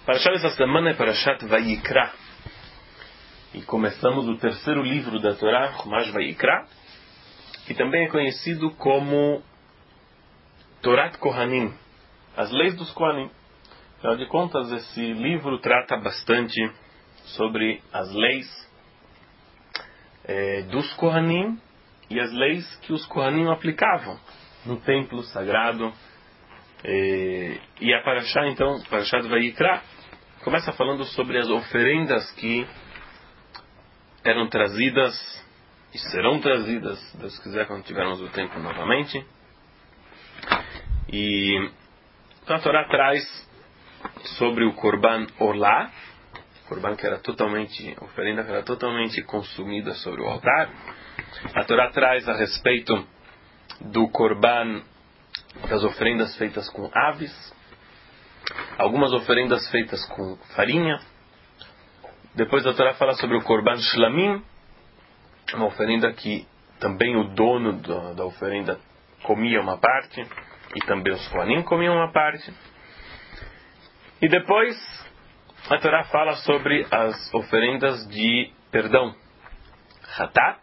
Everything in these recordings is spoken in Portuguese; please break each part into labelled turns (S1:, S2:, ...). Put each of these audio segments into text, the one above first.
S1: Parashat dessa semana é Parashat Vayikra. E começamos o terceiro livro da Torá, Chumash Vayikra, que também é conhecido como Torat Kohanim, as leis dos Kohanim. Afinal de contas, esse livro trata bastante sobre as leis dos Kohanim e as leis que os Kohanim aplicavam no templo sagrado. E a Parashá, então, Parashat Vayikra, começa falando sobre as oferendas que eram trazidas e serão trazidas, se Deus quiser, quando tivermos o tempo novamente. E então a Torá traz sobre o Korban Olá, Korban que era totalmente, oferenda que era totalmente consumida sobre o altar. A Torá traz a respeito do Korban, das oferendas feitas com aves, algumas oferendas feitas com farinha. Depois a Torá fala sobre o Korban Shlamim, uma oferenda que também o dono da oferenda comia uma parte, e também os Kohanim comiam uma parte. E depois a Torá fala sobre as oferendas de perdão, Hatat.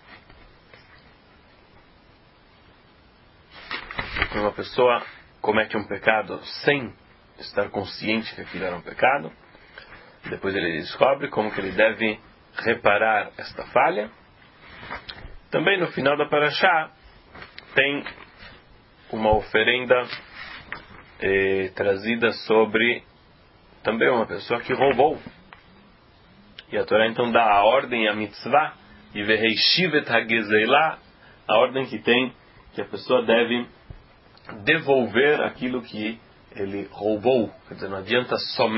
S1: Quando uma pessoa comete um pecado sem estar consciente que aquilo era um pecado, depois ele descobre como que ele deve reparar esta falha. Também no final da Parashá tem uma oferenda trazida sobre também uma pessoa que roubou. E a Torá então dá a ordem, a mitzvah, e veheishivet hagezeilah, a ordem que tem que a pessoa deve devolver aquilo que ele roubou. Quer dizer, não adianta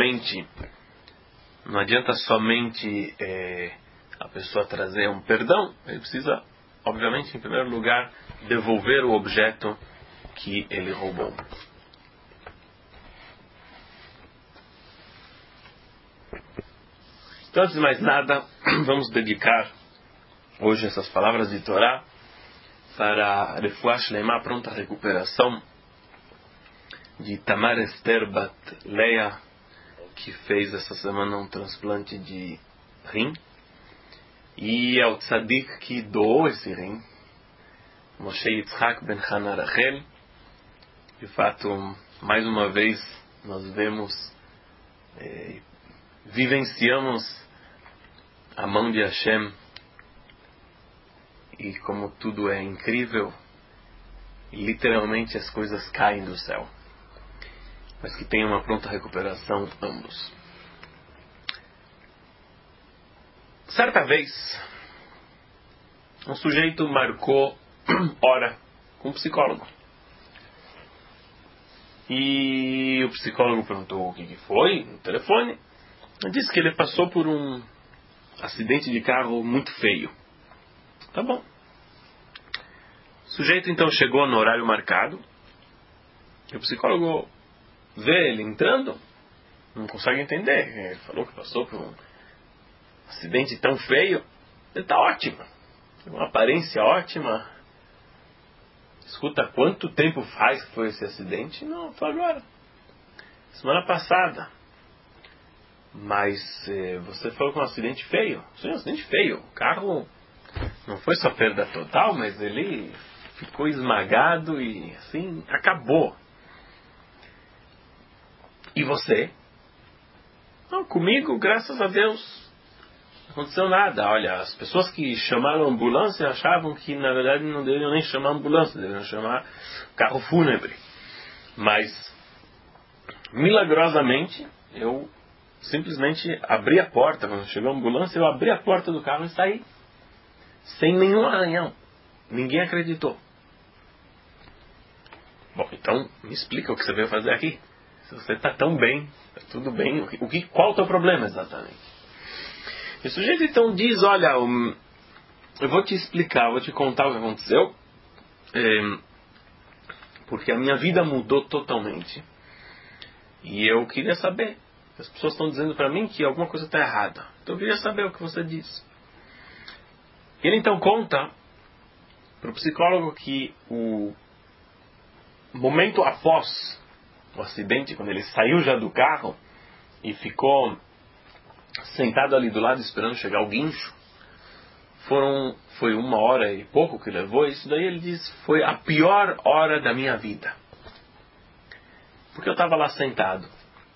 S1: somente a pessoa trazer um perdão, ele precisa, obviamente, em primeiro lugar, devolver o objeto que ele roubou. Então, antes de mais nada, vamos dedicar hoje essas palavras de Torá para a Refuah Shleimah, pronta recuperação, de Tamar Esther Bat Leah, que fez essa semana um transplante de rim, e ao Tzadik que doou esse rim, Moshe Yitzhak Ben Hana Rachel. De fato, mais uma vez nós vemos, vivenciamos a mão de Hashem, e como tudo é incrível, literalmente as coisas caem do céu. Mas que tenham uma pronta recuperação ambos. Certa vez, um sujeito marcou hora com um psicólogo. E o psicólogo perguntou o que foi no telefone. Ele disse que ele passou por um acidente de carro muito feio. Tá bom. O sujeito então chegou no horário marcado. E o psicólogo vê ele entrando, não consegue entender. Ele falou que passou por um acidente tão feio. Ele está ótimo, tem uma aparência ótima. Escuta, quanto tempo faz que foi esse acidente? Não, foi agora, semana passada. Mas você falou que um acidente feio. Sim, um acidente feio. O carro não foi só perda total, mas ele ficou esmagado e assim, acabou. E você? Não, comigo, graças a Deus, não aconteceu nada. Olha, as pessoas que chamaram a ambulância achavam que, na verdade, não deveriam nem chamar a ambulância, deveriam chamar carro fúnebre. Mas, milagrosamente, eu simplesmente abri a porta. Quando chegou a ambulância, eu abri a porta do carro e saí. Sem nenhum arranhão. Ninguém acreditou. Bom, então, me explica o que você veio fazer aqui. Se você está tão bem, está tudo bem, qual é o teu problema exatamente? E o sujeito então diz, olha, eu vou te explicar, vou te contar o que aconteceu, porque a minha vida mudou totalmente. E eu queria saber, as pessoas estão dizendo para mim que alguma coisa está errada. Então eu queria saber o que você diz. Ele então conta para o psicólogo que o momento após o acidente, quando ele saiu já do carro, e ficou sentado ali do lado esperando chegar o guincho. Foi 1 hora e pouco que levou. Isso daí ele diz, foi a pior hora da minha vida. Porque eu estava lá sentado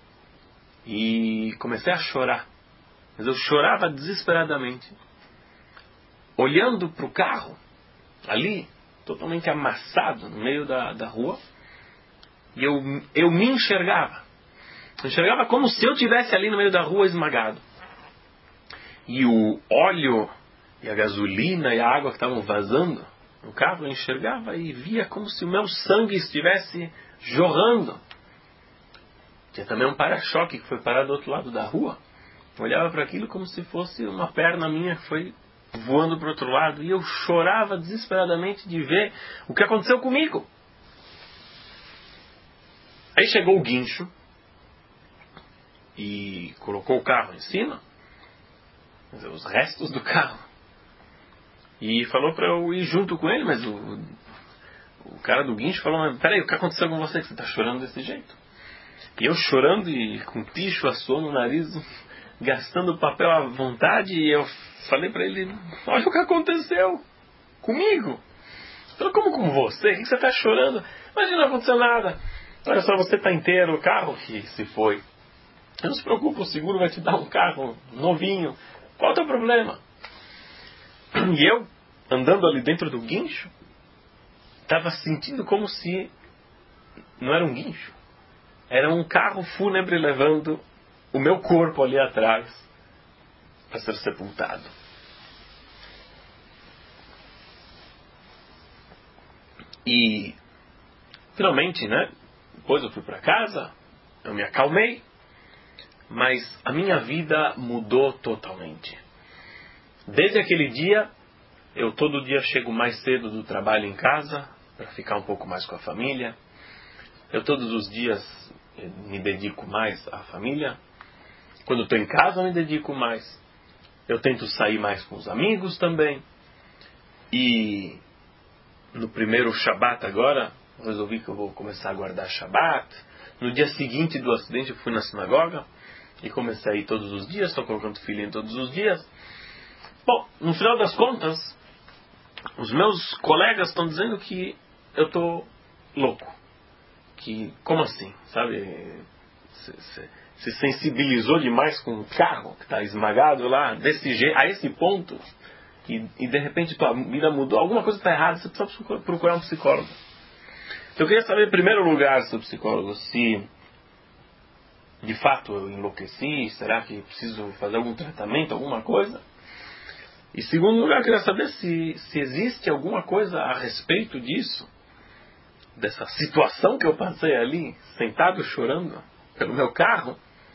S1: e comecei a chorar. Mas eu chorava desesperadamente. Olhando para o carro, ali, totalmente amassado no meio da rua. E eu me enxergava. Eu enxergava como se eu estivesse ali no meio da rua esmagado. E o óleo e a gasolina e a água que estavam vazando no carro, eu enxergava e via como se o meu sangue estivesse jorrando. Tinha também um para-choque que foi parar do outro lado da rua. Eu olhava para aquilo como se fosse uma perna minha que foi voando para o outro lado. E eu chorava desesperadamente de ver o que aconteceu comigo. Aí chegou o guincho e colocou o carro em cima, os restos do carro, e falou para eu ir junto com ele, mas o cara do guincho falou, peraí, o que aconteceu com você que você está chorando desse jeito? E eu chorando e com ticho, suor no nariz, gastando papel à vontade, e eu falei para ele, olha o que aconteceu comigo. Falei, como com você? O que você está chorando? Mas não aconteceu nada. Olha só, você está inteiro, o carro que se foi. Não se preocupe, o seguro vai te dar um carro novinho. Qual é o teu problema? E eu, andando ali dentro do guincho, estava sentindo como se não era um guincho. Era um carro fúnebre levando o meu corpo ali atrás para ser sepultado. E, finalmente, depois eu fui para casa, eu me acalmei, mas a minha vida mudou totalmente. Desde aquele dia, eu todo dia chego mais cedo do trabalho em casa, para ficar um pouco mais com a família. Eu todos os dias me dedico mais à família. Quando estou em casa, eu me dedico mais. Eu tento sair mais com os amigos também. E no primeiro Shabat agora, eu resolvi que eu vou começar a guardar Shabat. No dia seguinte do acidente, eu fui na sinagoga e comecei a ir todos os dias. Estou colocando filhinho todos os dias. Bom, no final das contas, os meus colegas estão dizendo que eu estou louco. Que, como assim? Sabe? Se sensibilizou demais com o carro que está esmagado lá, desse jeito, a esse ponto, e de repente tua vida mudou, alguma coisa está errada, você precisa procurar um psicólogo. Então eu queria saber, em primeiro lugar, seu psicólogo, se de fato eu enlouqueci, será que preciso fazer algum tratamento, alguma coisa? E segundo lugar, eu queria saber se existe alguma coisa a respeito disso, dessa situação que eu passei ali, sentado chorando pelo meu carro,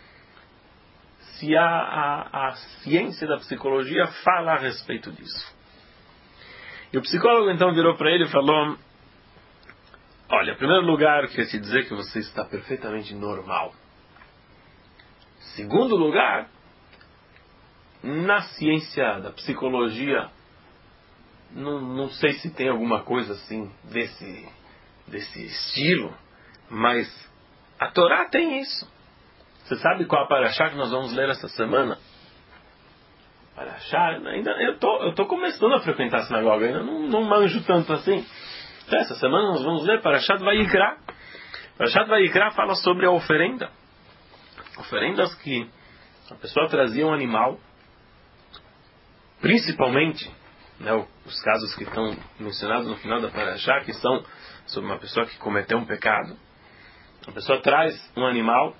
S1: se a ciência da psicologia fala a respeito disso. E o psicólogo então virou para ele e falou, olha, em primeiro lugar, eu queria te dizer que você está perfeitamente normal. Segundo lugar, na ciência da psicologia, não sei se tem alguma coisa assim desse estilo, mas a Torá tem isso. Você sabe qual a paraxá que nós vamos ler essa semana? Paraxá, ainda eu tô começando a frequentar a sinagoga, ainda não manjo tanto assim. Então, essa semana nós vamos ler Parashat Vayikra. Parashat Vayikra fala sobre a oferenda. Oferendas que a pessoa trazia um animal, principalmente, os casos que estão mencionados no final da Parashá, que são sobre uma pessoa que cometeu um pecado. A pessoa traz um animal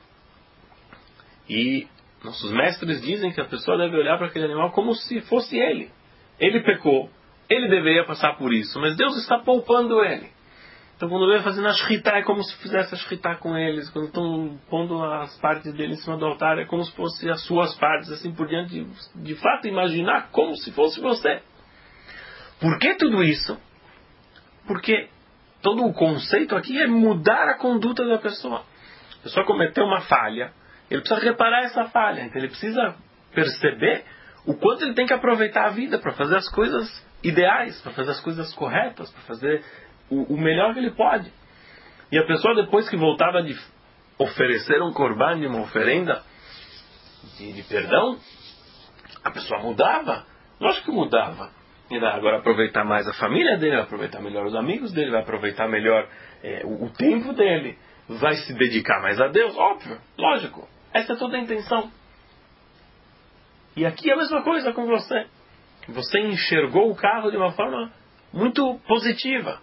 S1: e nossos mestres dizem que a pessoa deve olhar para aquele animal como se fosse ele. Ele pecou, ele deveria passar por isso, mas Deus está poupando ele. Então quando ele vai fazendo a shritá, é como se fizesse a shritá com eles. Quando estão pondo as partes dele em cima do altar, é como se fossem as suas partes, assim por diante. De fato, imaginar como se fosse você. Por que tudo isso? Porque todo o conceito aqui é mudar a conduta da pessoa. A pessoa cometeu uma falha, ele precisa reparar essa falha. Então ele precisa perceber o quanto ele tem que aproveitar a vida para fazer as coisas ideais, para fazer as coisas corretas, para fazer o melhor que ele pode. E a pessoa, depois que voltava de oferecer um korban, uma oferenda, de perdão, a pessoa mudava. Lógico que mudava. Ele vai agora aproveitar mais a família dele, vai aproveitar melhor os amigos dele, vai aproveitar melhor o tempo dele, vai se dedicar mais a Deus, óbvio, lógico. Essa é toda a intenção. E aqui é a mesma coisa com você. Você enxergou o carro de uma forma muito positiva.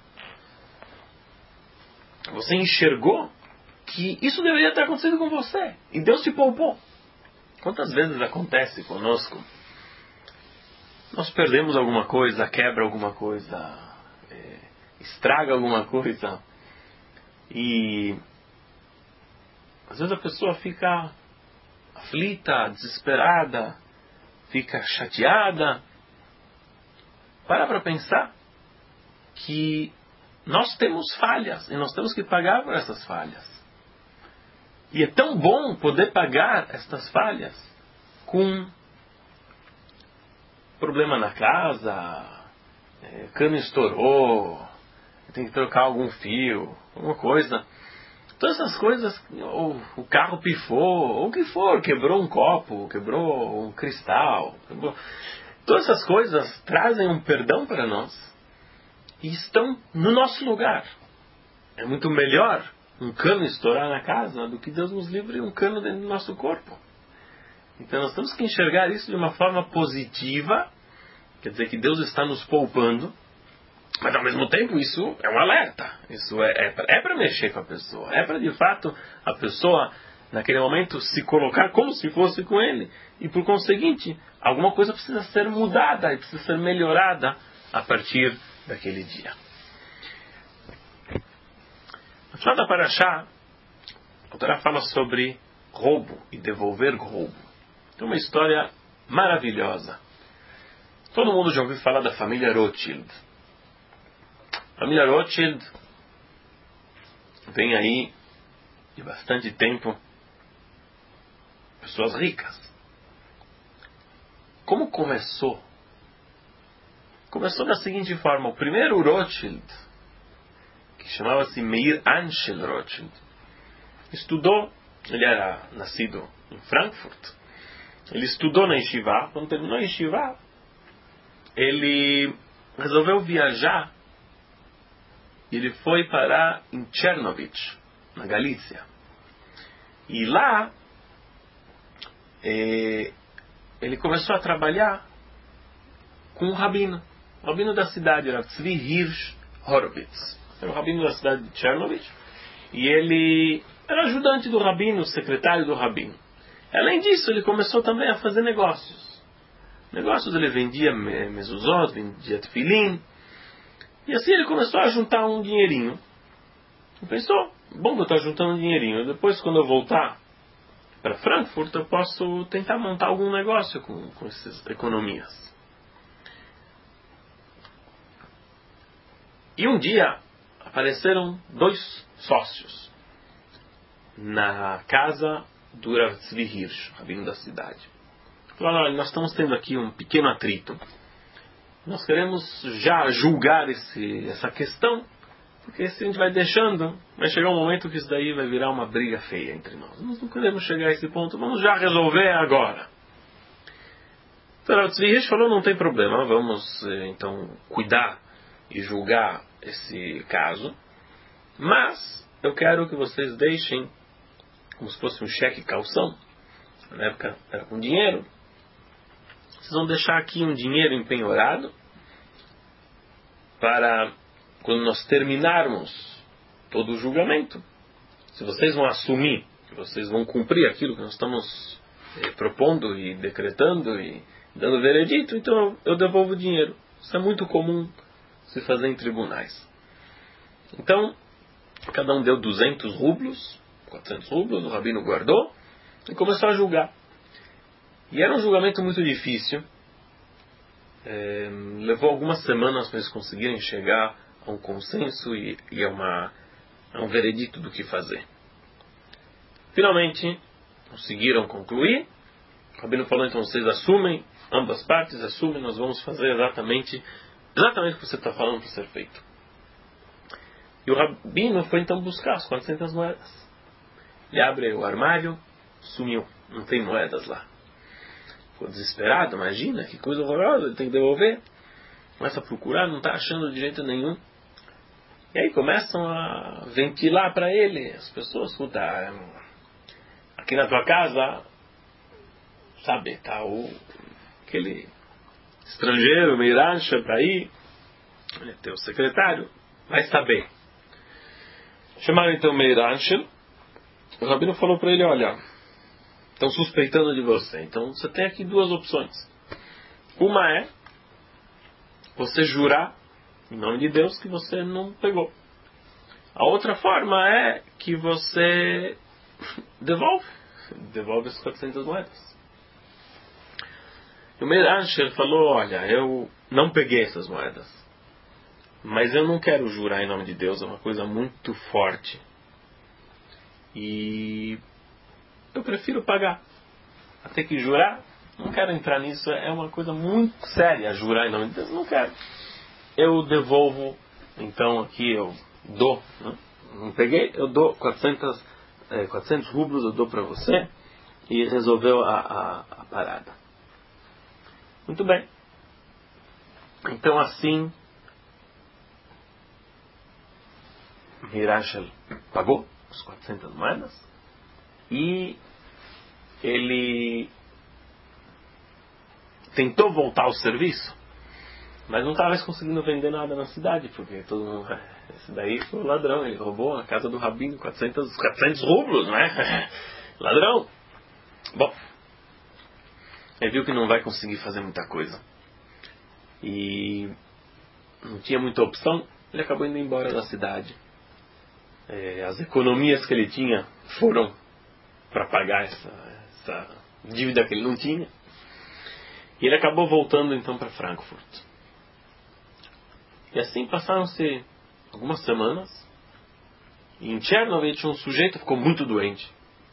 S1: Você enxergou que isso deveria ter acontecido com você. E Deus te poupou. Quantas vezes acontece conosco? Nós perdemos alguma coisa, quebra alguma coisa, estraga alguma coisa. E às vezes a pessoa fica aflita, desesperada, fica chateada. Para pensar que nós temos falhas e nós temos que pagar por essas falhas. E é tão bom poder pagar estas falhas com problema na casa, cano estourou, tem que trocar algum fio, alguma coisa. Todas essas coisas, ou o carro pifou, ou o que for, quebrou um copo, quebrou um cristal. Todas essas coisas trazem um perdão para nós e estão no nosso lugar. É muito melhor um cano estourar na casa do que Deus nos livre um cano dentro do nosso corpo. Então nós temos que enxergar isso de uma forma positiva, quer dizer que Deus está nos poupando, mas ao mesmo tempo isso é um alerta, isso é para mexer com a pessoa, é para de fato a pessoa naquele momento se colocar como se fosse com Ele, e por conseguinte alguma coisa precisa ser mudada e precisa ser melhorada a partir daquele dia. No final da Parashá, a Torá fala sobre roubo e devolver roubo. Tem uma história maravilhosa. Todo mundo já ouviu falar da família Rothschild. A família Rothschild vem aí de bastante tempo. Pessoas ricas. Como começou? Começou da seguinte forma. O primeiro Rothschild, que chamava-se Meir Anshel Rothschild, estudou, ele era nascido em Frankfurt, ele estudou na Yeshiva. Quando terminou a Yeshiva, ele resolveu viajar e ele foi parar em Chernovich, na Galícia. E lá ele começou a trabalhar com um rabino. O rabino da cidade era Tzvi Hirsch Horowitz. Era o rabino da cidade de Chernovich. E ele era ajudante do rabino, secretário do rabino. Além disso, ele começou também a fazer negócios. Negócios, ele vendia mezuzot, vendia tefilim. E assim ele começou a juntar um dinheirinho. Ele pensou, bom, eu estou juntando um dinheirinho. Depois, quando eu voltar para Frankfurt, eu posso tentar montar algum negócio com essas economias. E um dia, apareceram 2 sócios na casa do Rav Tzvi Hirsch, rabino da cidade. Falaram, olha, nós estamos tendo aqui um pequeno atrito. Nós queremos já julgar essa questão, porque se a gente vai deixando, vai chegar um momento que isso daí vai virar uma briga feia entre nós. Nós não queremos chegar a esse ponto, vamos já resolver agora. Então, o Tzvi Hirsch falou, não tem problema, vamos então cuidar e julgar esse caso, mas eu quero que vocês deixem como se fosse um cheque calção. Na época era com dinheiro. Vocês vão deixar aqui um dinheiro empenhorado para quando nós terminarmos todo o julgamento, se vocês vão assumir que vocês vão cumprir aquilo que nós estamos propondo e decretando e dando veredito, então eu devolvo o dinheiro. Isso é muito comum se fazer em tribunais. Então, cada um deu 200 rublos, 400 rublos, o rabino guardou e começou a julgar. E era um julgamento muito difícil. Levou algumas semanas para eles conseguirem chegar a um consenso e a um veredito do que fazer. Finalmente, conseguiram concluir. O rabino falou, então vocês assumem, ambas partes assumem, nós vamos fazer exatamente o que você está falando para ser feito. E o rabino foi então buscar as 400 moedas. Ele abre o armário, sumiu, não tem moedas lá. ficou desesperado, imagina, que coisa horrorosa, ele tem que devolver. Começa a procurar, não está achando de jeito nenhum. E aí começam a ventilar para ele. As pessoas, escuta, aqui na tua casa, sabe, tá aquele estrangeiro, Meiransha, para ir, ele é teu secretário, vai saber. Chamaram então Meiransha. O rabino falou para ele, olha, estão suspeitando de você. Então você tem aqui duas opções. Uma é você jurar em nome de Deus que você não pegou. A outra forma é que você devolve as 400 moedas. E o Meiransha falou, olha, eu não peguei essas moedas, mas eu não quero jurar em nome de Deus, é uma coisa muito forte. E eu prefiro pagar. Até que jurar, não quero entrar nisso, é uma coisa muito séria, jurar em nome de Deus, não quero. Eu devolvo, então aqui eu dou, né? Não peguei, eu dou 400 rublos, eu dou para você, e resolveu a parada. Muito bem. Então assim, Meiransha pagou os 400 moedas e ele tentou voltar ao serviço, mas não estava mais conseguindo vender nada na cidade, porque todo mundo, esse daí foi o ladrão, ele roubou a casa do rabino, 400 rublos, né? Ladrão. Bom, ele viu que não vai conseguir fazer muita coisa e não tinha muita opção, ele acabou indo embora da cidade. As economias que ele tinha foram para pagar essa dívida que ele não tinha. E ele acabou voltando então para Frankfurt. E assim passaram-se algumas semanas. E em Chernobyl tinha um sujeito que ficou muito doente.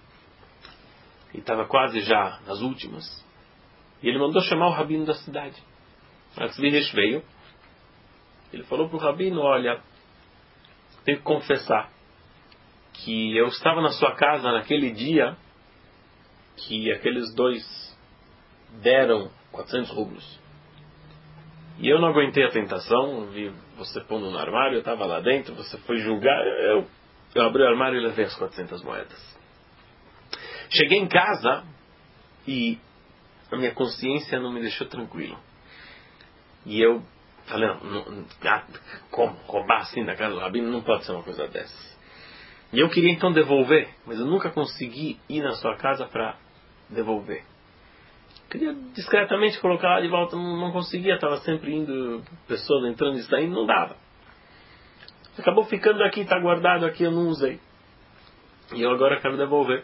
S1: E estava quase já nas últimas. E ele mandou chamar o rabino da cidade. Ratzvihich veio. Ele falou para o rabino, olha, tenho que confessar que eu estava na sua casa naquele dia que aqueles dois deram 400 rublos. E eu não aguentei a tentação, vi você pondo no armário, eu estava lá dentro, você foi julgar, eu abri o armário e levei as 400 moedas. Cheguei em casa e a minha consciência não me deixou tranquilo. E eu falei, como roubar assim da casa do rabino? Não pode ser uma coisa dessas. E eu queria então devolver, mas eu nunca consegui ir na sua casa para devolver. Queria discretamente colocar lá de volta, não conseguia, estava sempre indo, pessoas entrando e saindo, não dava. Acabou ficando aqui, está guardado aqui, eu não usei. E eu agora quero devolver.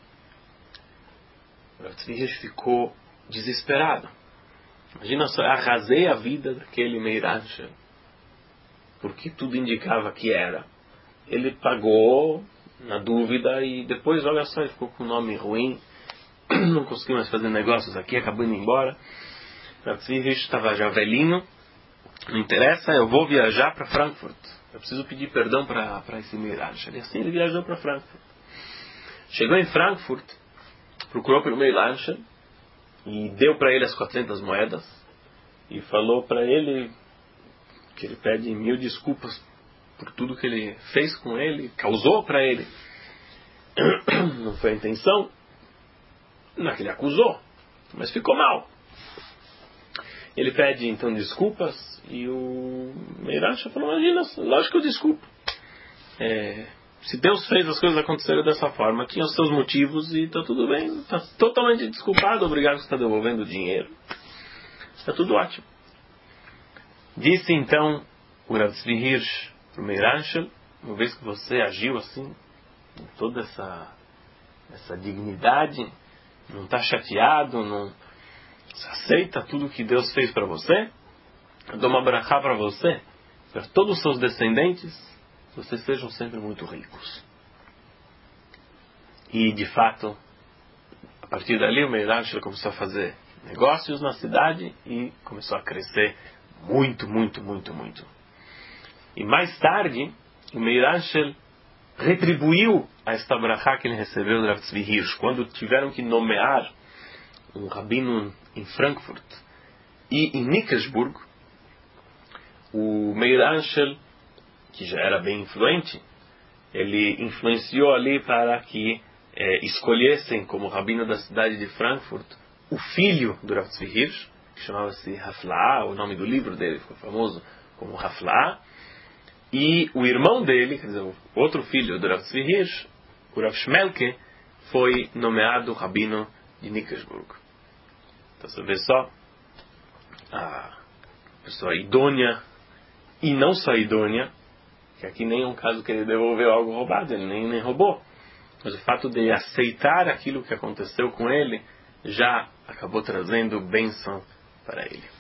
S1: O Ratzvihich ficou desesperado. Imagina só, arrasei a vida daquele Meiransha, porque tudo indicava que era. Ele pagou na dúvida e depois, olha só, ele ficou com um nome ruim, não conseguiu mais fazer negócios aqui, acabou indo embora. Ratzvihich estava já velhinho, não interessa, eu vou viajar para Frankfurt, eu preciso pedir perdão para esse Meiransha. E assim ele viajou para Frankfurt. Chegou em Frankfurt, procurou pelo Meiransha e deu para ele as 400 moedas e falou para ele que ele pede 1000 desculpas por tudo que ele fez com ele, causou para ele. Não foi a intenção, não é que ele acusou, mas ficou mal. Ele pede então desculpas e o Meiransha falou, imagina, lógico que eu desculpo. Se Deus fez as coisas acontecerem dessa forma, tinha os seus motivos e está tudo bem, está totalmente desculpado, obrigado que está devolvendo o dinheiro. Está tudo ótimo. Disse então o Ratzvihich para o Meiransha, uma vez que você agiu assim, com toda essa dignidade, não está chateado, não aceita tudo que Deus fez para você, eu dou uma brachá para você, para todos os seus descendentes, vocês sejam sempre muito ricos. E de fato, a partir dali o Meiransha começou a fazer negócios na cidade e começou a crescer muito. E mais tarde, o Meiransha retribuiu a esta brachá que ele recebeu do Ratzvihich, quando tiveram que nomear um rabino em Frankfurt e em Nickelsburg, o Meir Anshel, que já era bem influente, ele influenciou ali para que escolhessem como rabino da cidade de Frankfurt o filho do Rav Tzvi Hirsch, que chamava-se Haflaah, o nome do livro dele ficou famoso como Haflaah, e o irmão dele, quer dizer, o outro filho do Rav Tzvi Hirsch, o Rav Shmelke, foi nomeado rabino de Nickelsburg. Então você vê só, a pessoa idônea, e não só idônea, que aqui nem é um caso que ele devolveu algo roubado, ele nem roubou, mas o fato de aceitar aquilo que aconteceu com ele já acabou trazendo bênção para ele.